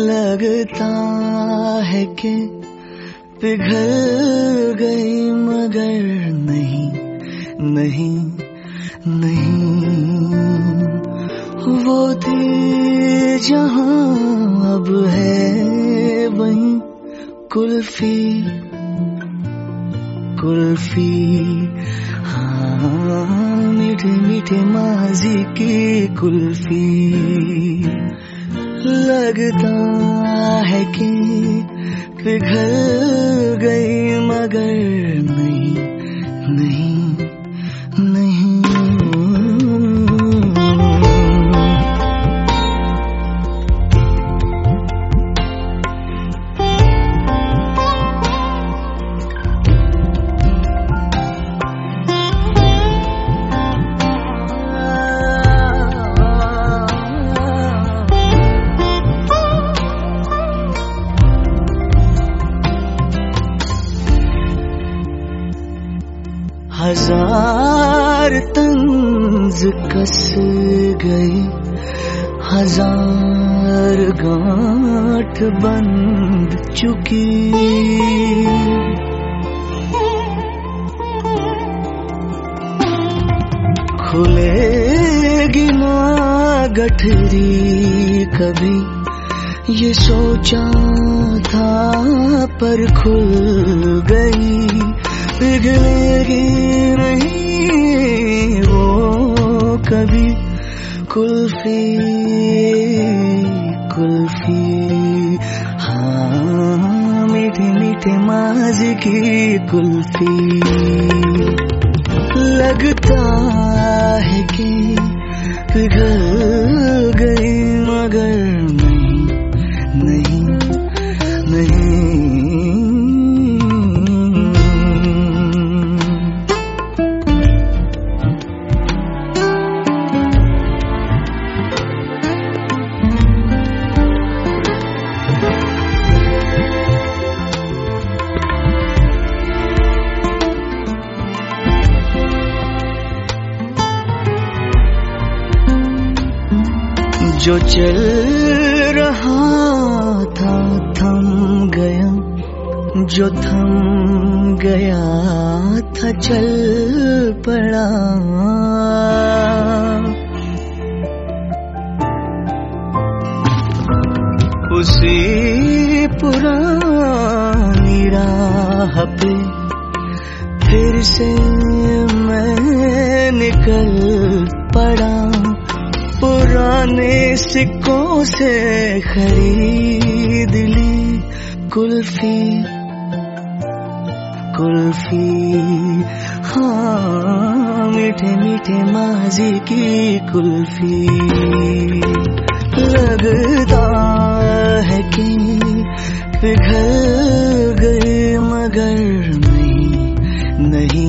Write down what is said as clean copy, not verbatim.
लगता है कि पिघल गई मगर नहीं नहीं नहीं, वो थी जहां अब है वहीं कुल्फी कुल्फी। हाँ, मीठे मीठे माजी की कुल्फी। लगता है कि पिघल गई मगर नहीं नहीं नहीं। हजार तंज कस गई, हजार गांठ बंध चुकी। खुलेगी ना गठरी कभी, ये सोचा था पर खुल गई। पिघलेगी नहीं वो कभी कुल्फी कुल्फी। हाँ, मीठे मीठे माजी की कुल्फी। लगता है कि पिघल गई मगर नहीं नहीं नहीं। जो चल रहा था थम गया, जो थम गया था चल पड़ा। उसी पुरानी राह पे फिर से मैं निकल पड़ा। पुराने सिक्कों से खरीद ली कुल्फी कुल्फी। हाँ, मीठे मीठे माजी की कुल्फी। लगता है कि पिघल गई मगर नहीं नहीं।